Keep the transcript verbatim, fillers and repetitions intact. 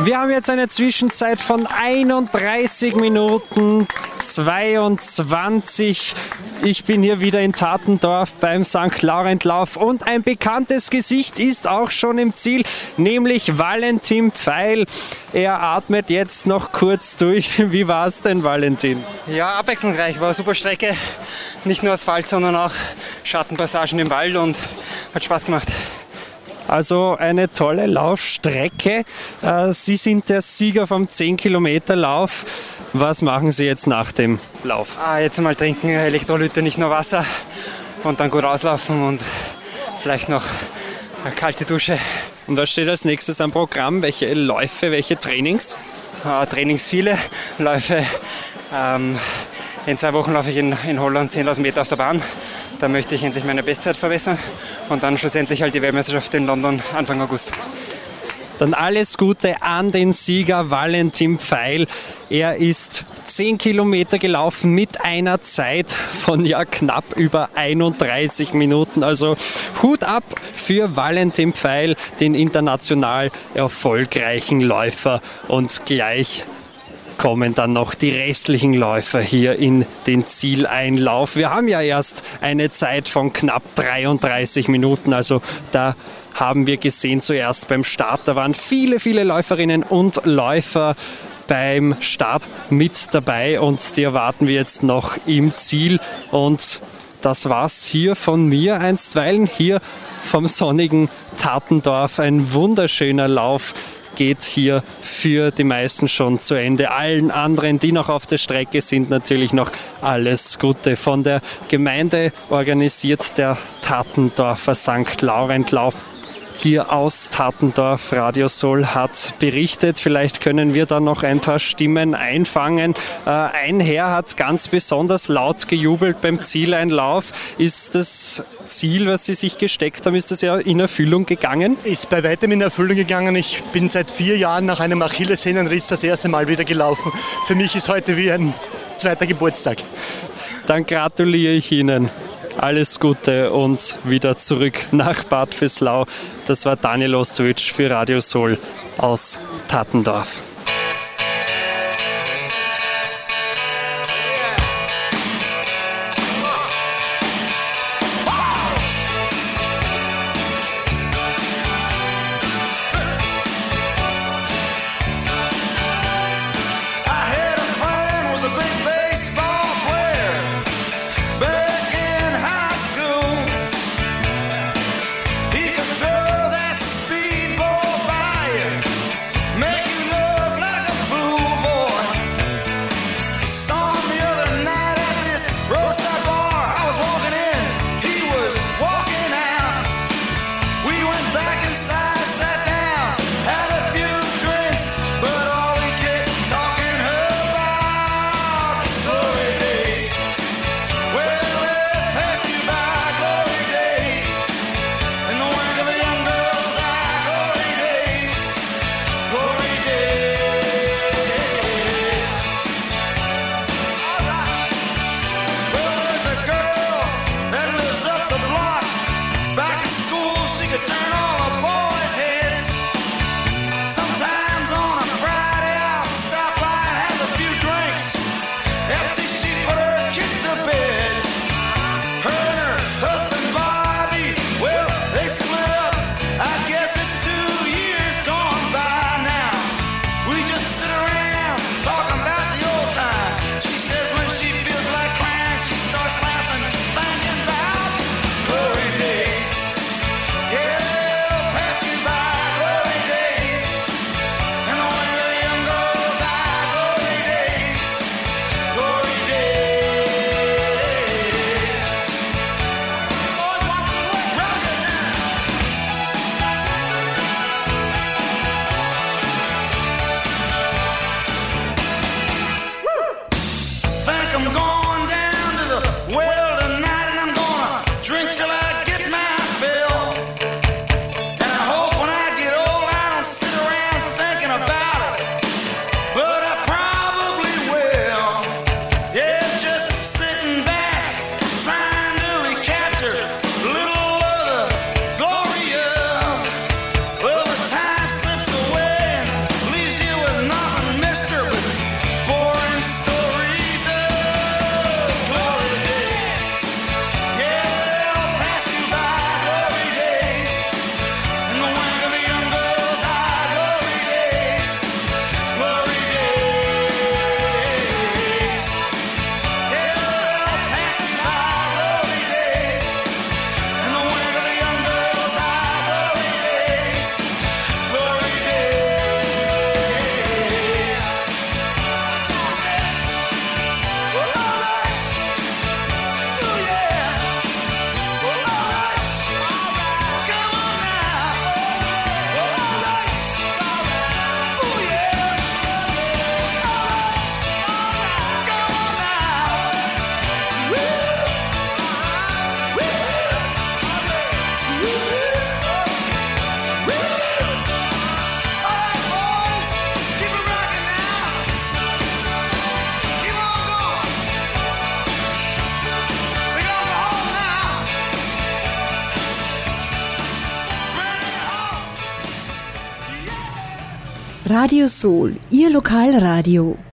Wir haben jetzt eine Zwischenzeit von einunddreißig Minuten zweiundzwanzig. Ich bin hier wieder in Tattendorf beim Sankt Laurent Lauf und ein bekanntes Gesicht ist auch schon im Ziel, nämlich Valentin Pfeil. Er atmet jetzt noch kurz durch. Wie war es denn, Valentin? Ja, abwechslungsreich, war eine super Strecke. Nicht nur Asphalt, sondern auch Schattenpassagen im Wald und hat Spaß gemacht. Also eine tolle Laufstrecke. Sie sind der Sieger vom zehn Kilometer Lauf. Was machen Sie jetzt nach dem Lauf? Ah, jetzt mal trinken, Elektrolyte, nicht nur Wasser und dann gut auslaufen und vielleicht noch eine kalte Dusche. Und was steht als nächstes am Programm? Welche Läufe, welche Trainings? Ah, Trainings viele, Läufe. Ähm, in zwei Wochen laufe ich in, in Holland zehntausend Meter auf der Bahn. Da möchte ich endlich meine Bestzeit verbessern und dann schlussendlich halt die Weltmeisterschaft in London Anfang August. Dann alles Gute an den Sieger Valentin Pfeil. Er ist zehn Kilometer gelaufen mit einer Zeit von ja knapp über einunddreißig Minuten. Also Hut ab für Valentin Pfeil, den international erfolgreichen Läufer. Und gleich kommen dann noch die restlichen Läufer hier in den Zieleinlauf. Wir haben ja erst eine Zeit von knapp dreiunddreißig Minuten, also da haben wir gesehen zuerst beim Start, da waren viele, viele Läuferinnen und Läufer beim Start mit dabei und die erwarten wir jetzt noch im Ziel. Und das war's hier von mir einstweilen, hier vom sonnigen Tattendorf. Ein wunderschöner Lauf geht hier für die meisten schon zu Ende. Allen anderen, die noch auf der Strecke sind, natürlich noch alles Gute. Von der Gemeinde organisiert der Tattendorfer Sankt Laurent Lauf. Hier aus Tattendorf, Radio Soul hat berichtet. Vielleicht können wir da noch ein paar Stimmen einfangen. Äh, ein Herr hat ganz besonders laut gejubelt beim Zieleinlauf. Ist das Ziel, was Sie sich gesteckt haben, ist das ja in Erfüllung gegangen? Ist bei weitem in Erfüllung gegangen. Ich bin seit vier Jahren nach einem Achillessehnenriss das erste Mal wieder gelaufen. Für mich ist heute wie ein zweiter Geburtstag. Dann gratuliere ich Ihnen. Alles Gute und wieder zurück nach Bad Vöslau. Das war Daniel Ostwitsch für Radio Soul aus Tattendorf. Make you love Radio Sol, Ihr Lokalradio.